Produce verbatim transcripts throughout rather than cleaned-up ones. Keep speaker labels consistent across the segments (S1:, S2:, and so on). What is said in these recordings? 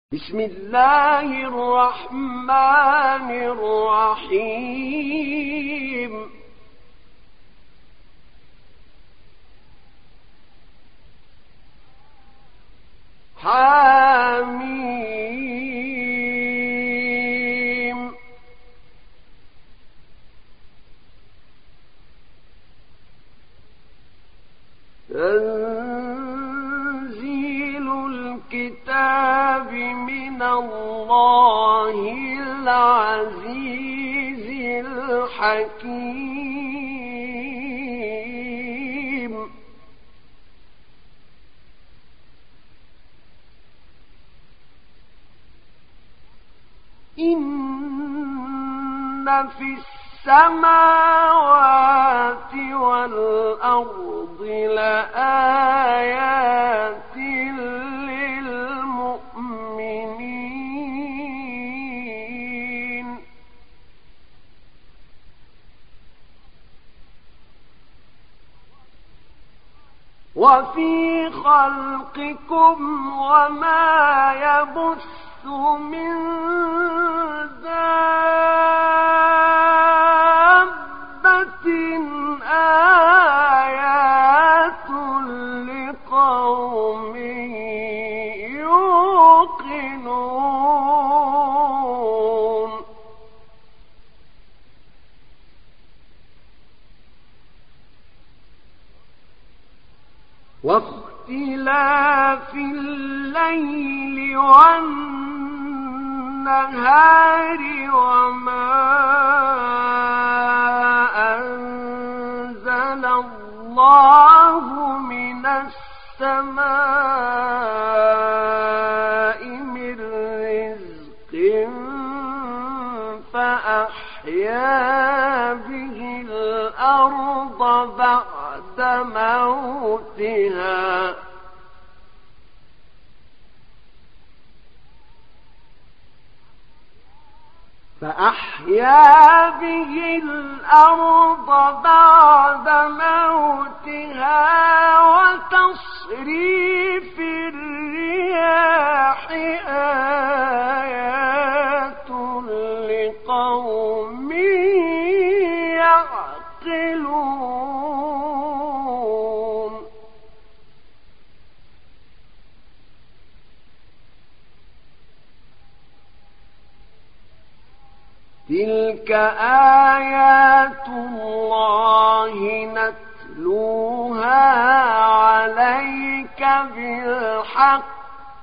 S1: بسم الله الرحمن الرحيم حاميم تنزيل الكتاب من الله العزيز الحكيم إن في السماوات والأرض لآيات للمؤمنين وفي خلقكم وما يبث من دابة آيات لقوم يوقنون واختلاف الليل والنهار وما أنزل الله من السماء من رزق فأحيا به الأرض بعد موتها فأحيا به الأرض بعد موتها وتصريف الرياح آيات لقوم يعقلون تلك آيات الله نتلوها عليك بالحق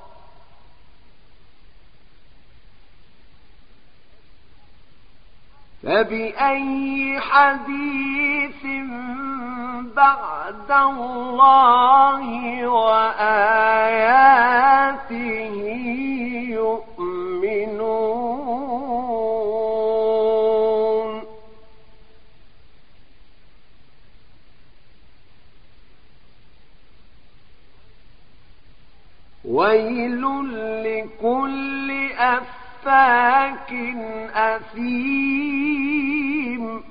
S1: فبأي حديث بعد الله وآياته يؤمنون ويل لكل أفاك أثيم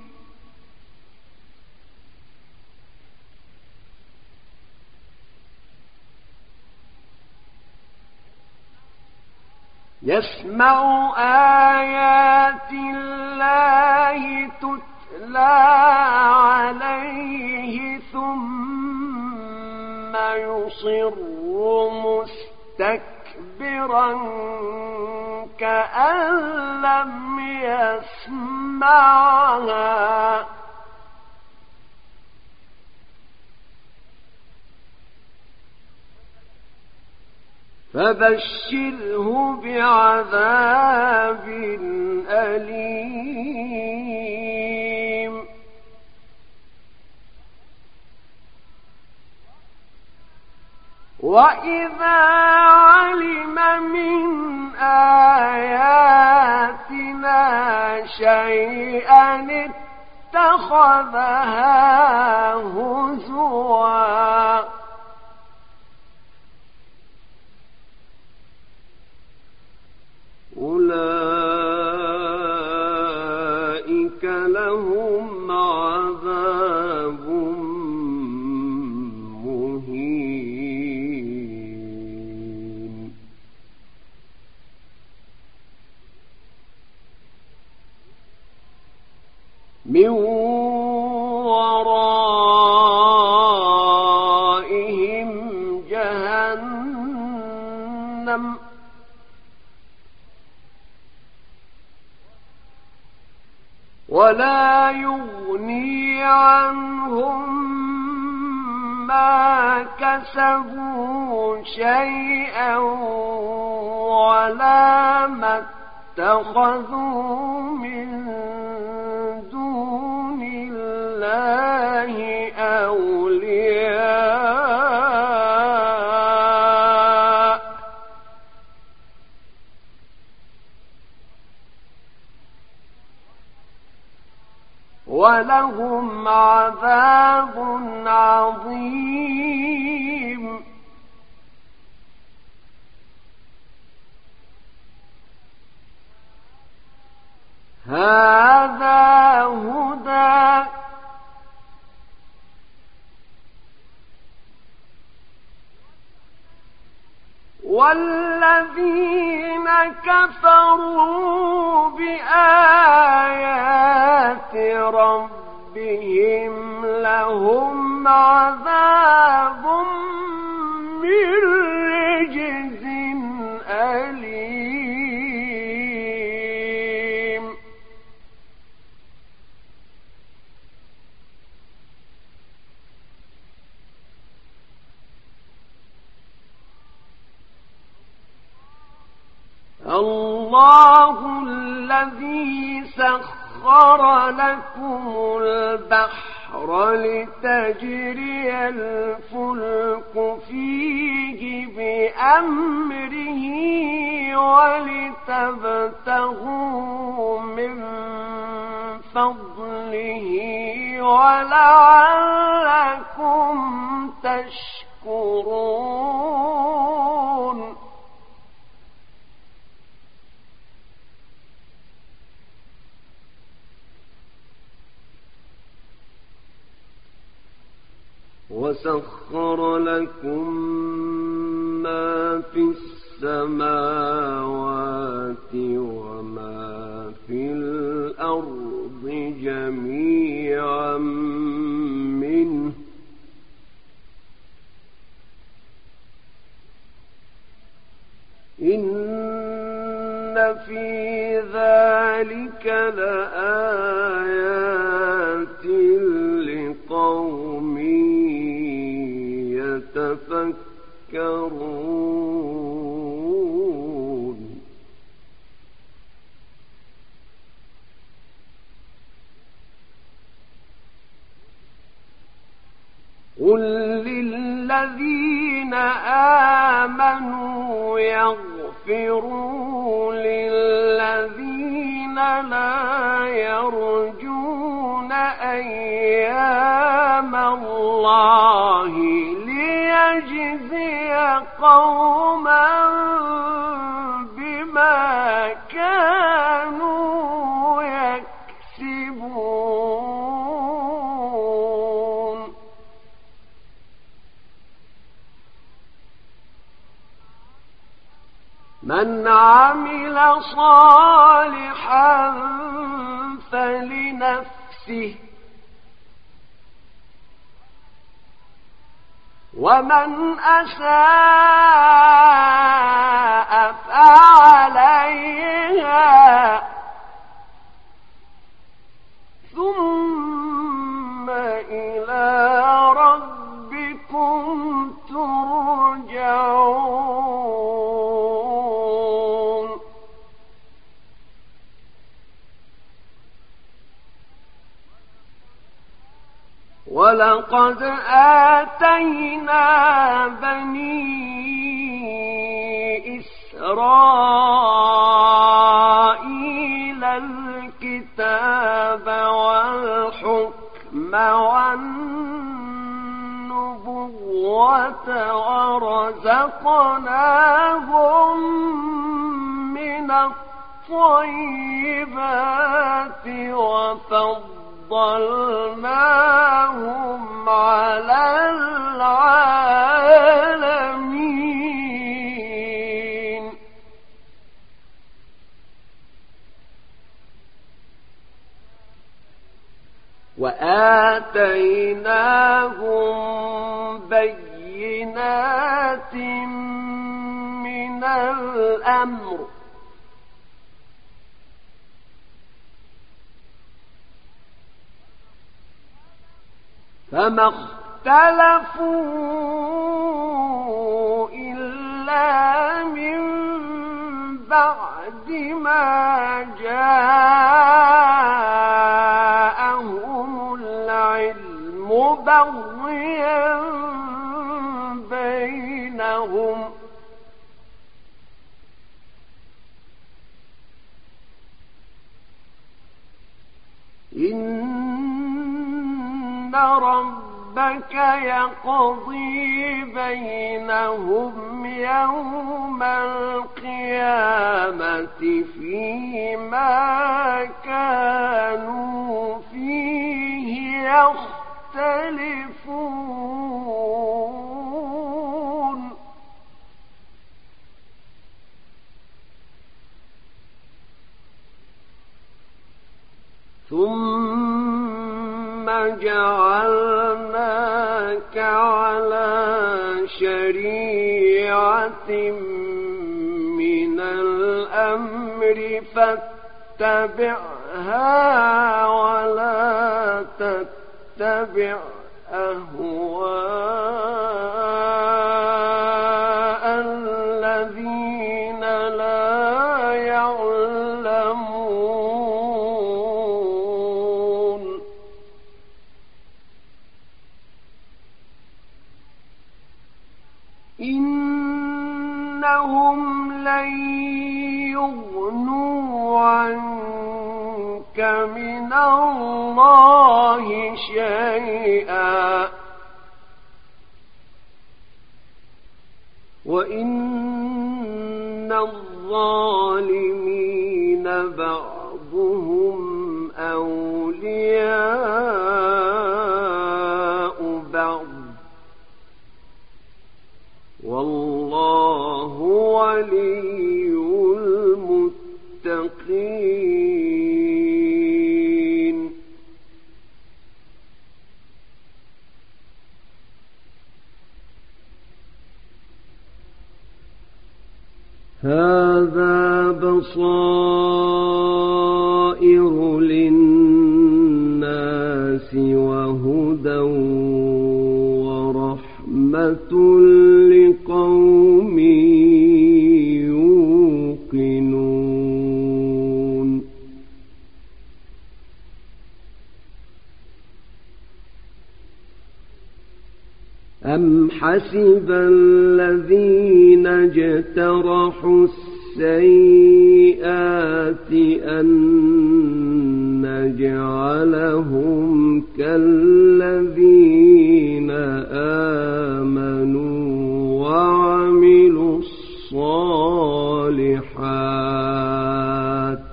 S1: يسمع آيات الله تتلى عليه ثم يصر مستكبرا كأن لم يسمعها فبشره بعذاب أليم وإذا علم من آياتنا شيئا اتخذها هزوا أولئك لهم عذاب مهين من ورائهم جهنم ولا يغني عنهم ما كسبوا شيئا ولا ما اتخذوا من دون الله أولياء ولهم عذاب عظيم. هذا هدى والذين كفروا بآيات ربهم لهم عذاب من رجز أليم. الله الذي سخر لكم البحر لتجري الفلك فيه بأمره ولتبتغوا من فضله ولعلكم تشكرون. وسخر لكم ما في السماوات وما في الأرض جميعا منه إن في ذلك لآيات لقوم يتفكرون. قل للذين آمنوا يغفروا للذين لا يرجون أيام الله ليجزي قوما بما كانوا يكسبون. من عمل صالحا فلنفسه ومن أساء فعليها ثم إلى ربكم ترجعون. ولقد آتينا بني إسرائيل الكتاب والحكم والنبوة ورزقناهم من الطيبات وفضلناهم على العالمين. وآتيناهم بينات من الأمر فما اختلفوا إلا من بعد ما جاءهم العلم بغيا بينهم إن ربك يقضي بينهم يوم القيامة فيما كانوا فيه يختلفون ثم جعلناك على شريعة من الأمر فاتبعها ولا تتبع أهواء الذين لا يعلمون إنهم لن يغنوا عنك من الله شيئا وإن الظالمين بعضهم أولياء بعض والله ولي المتقين هذا بصائر للناس وهدى ورحمة لقوم يوقنون أم حسب الذين اجترحوا السيئات أن نجعلهم كالذين آمنوا وعملوا الصالحات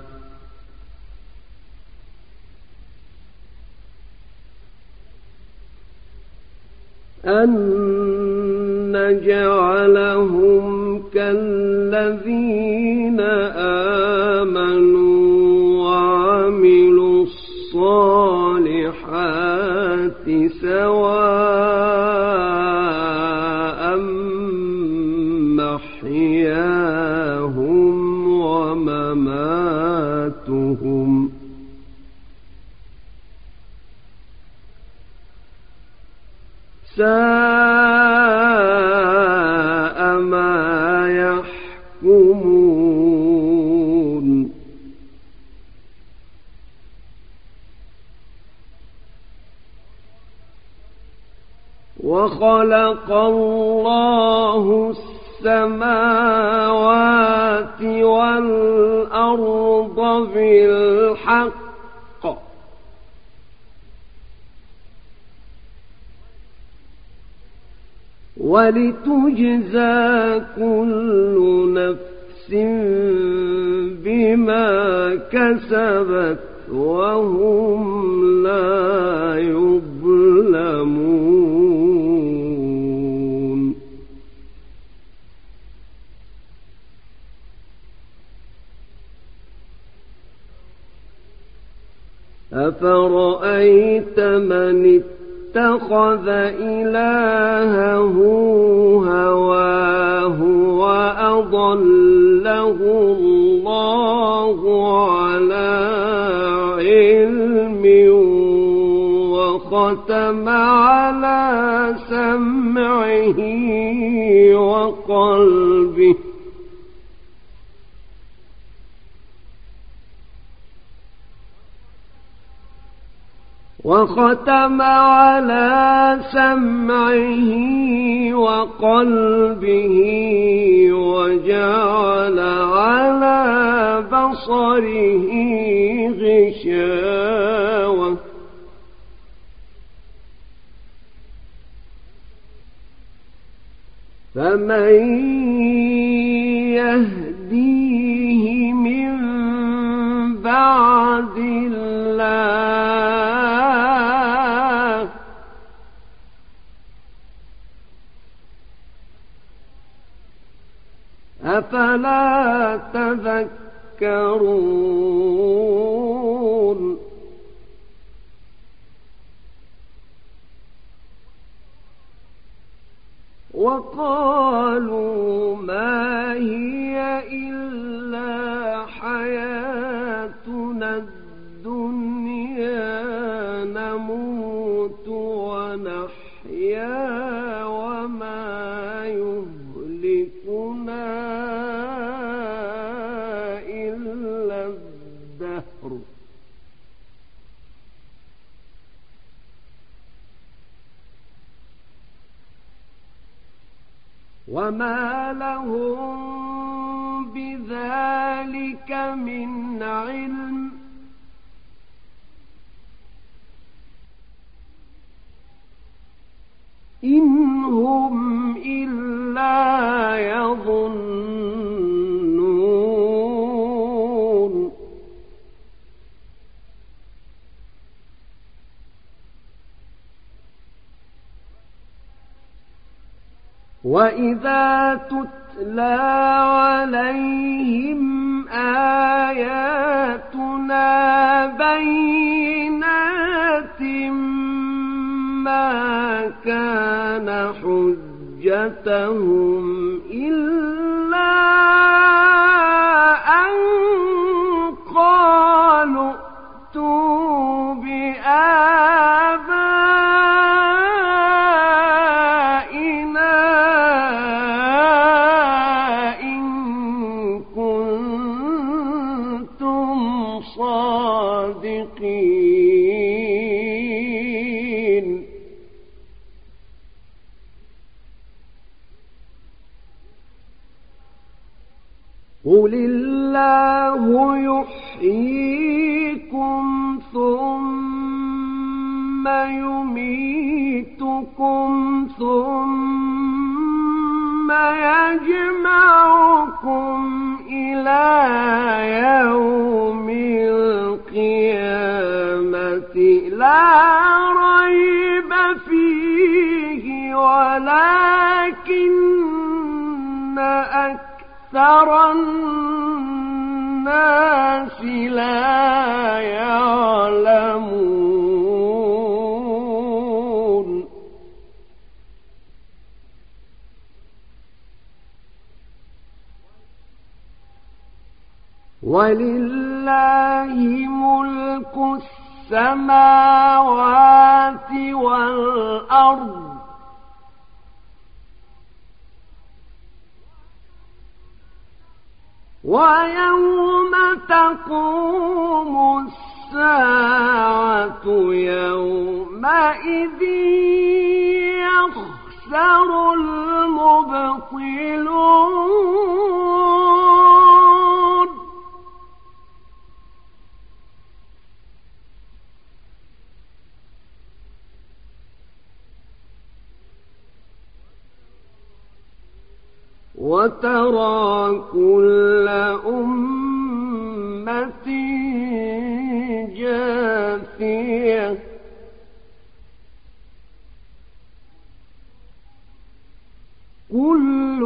S1: أن نجعلهم كالذين آمنوا وعملوا الصالحات سواء محياهم ومماتهم ساء ما يحكمون وخلق الله السماوات والأرض بالحق ولتجزى كل نفس بما كسبت وهم لا يظلمون أفرأيت من اتخذ إلهه هواه وأضله الله على علم وختم على سمعه وقلبه وختم على سمعه وقلبه وجعل على بصره غشاوة فمن يهديه من بعد الله أفلا تذكرون وقالوا ما هي إلا حياتنا الدنيا نموت ونحيا وما يهلكنا إلا الدهر وما لهم بذلك من علم إن هم إلا يظنون وإذا تتلى عليهم آياتنا بينات ما كان حجتهم إلا أن قالوا ائتوا بآبائنا إن كنتم صادقين قل الله يحييكم ثم يميتكم ثم يجمعكم إلى يوم القيامة لا ريب فيه ولكن أكثر الناس لا يعلمون ولله ملك السماوات والأرض ويوم تقوم الساعة يومئذ يخسر المبطلون وترى كل أمة جاثية كل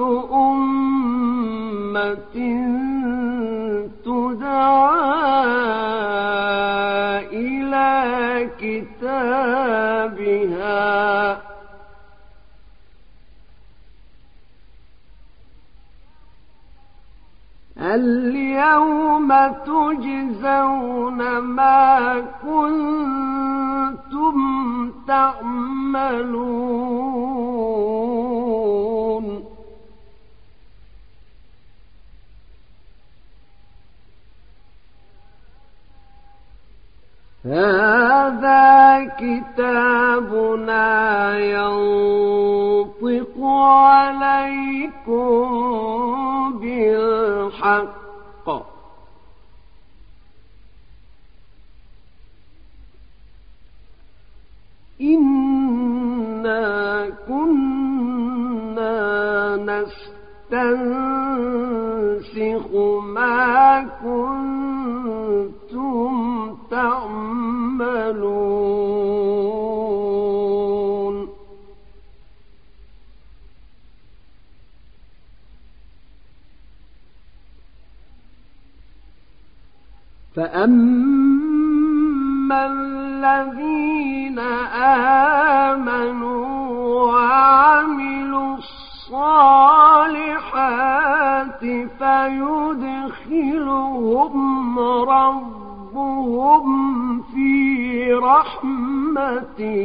S1: أمة تدعى إلى اليوم تجزون ما كنتم تعملون هذا كتابنا ينطق عليكم بالحق إنا كنا نستنسخ ما كنتم تعملون فأما الذين آمنوا وعملوا الصالحات فيدخلهم ربهم في رحمته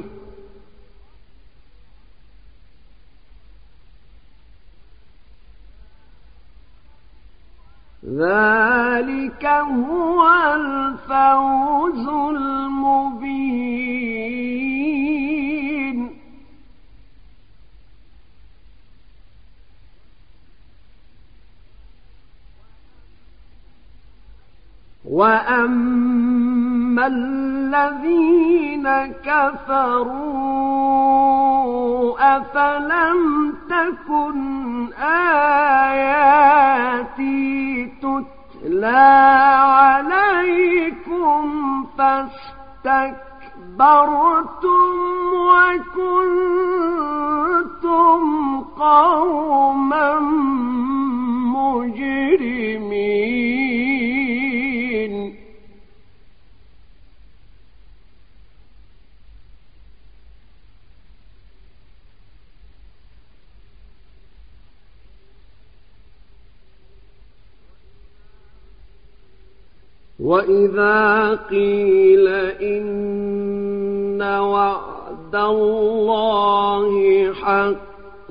S1: ذلك هو الفوز المبين وأما الذين كفروا أفلم تكن آياتي تتلى عليكم فاستكبرتم وكنتم قوما مجرمين وإذا قيل إن وعد الله حق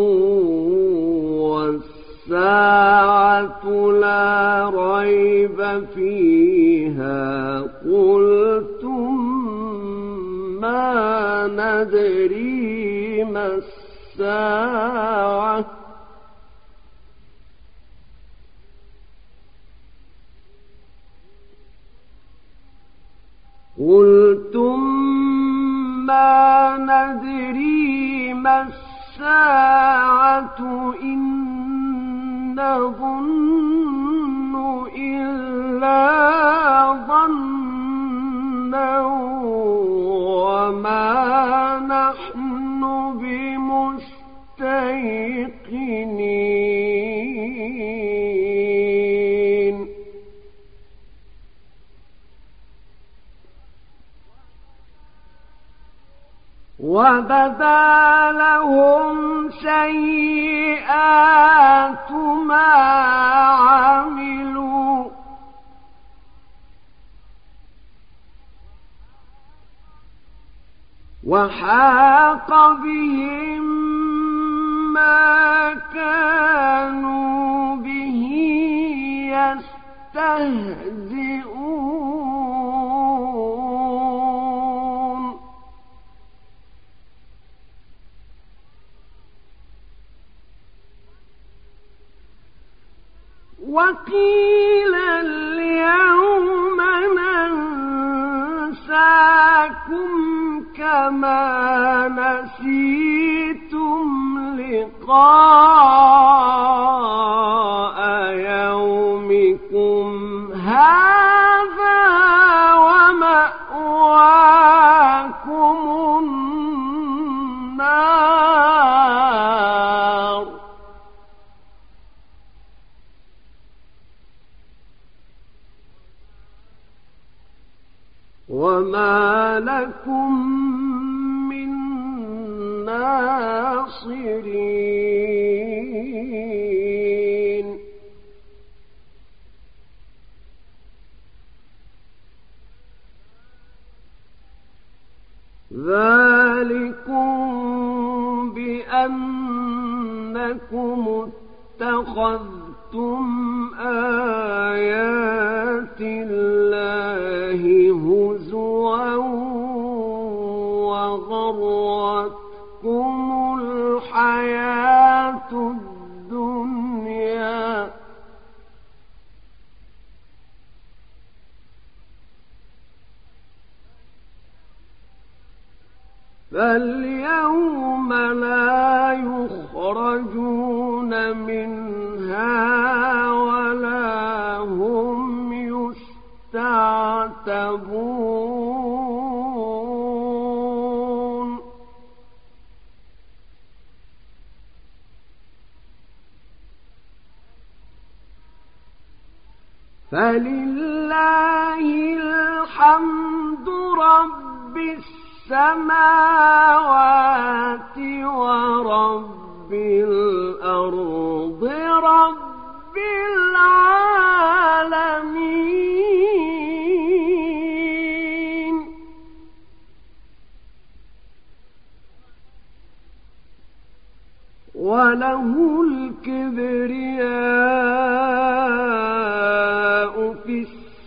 S1: والساعة لا ريب فيها قلتم ما ندري ما الساعة قلتم ما ندري ما الساعة إن نظن إلا ظنا وما نحن بمستيقنين وبدا لهم سيئات ما عملوا وحاق بهم ما كانوا به يستهزئون وقيل اليوم ننساكم كما نسيتم لقاء يومكم هذا ومأواكم النار وما لكم من ناصرين. اتخذتم آيات الله هزوا وغرتكم الحياة الدنيا فاليوم لا يخرجون منها ولا هم يستعتبون فلله الحمد رب السماوات ورب الأرض رب العالمين وله الكبرياء في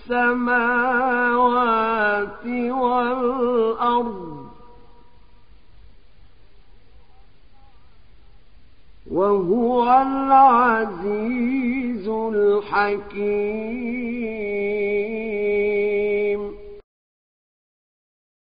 S1: السماوات والأرض وهو العزيز الحكيم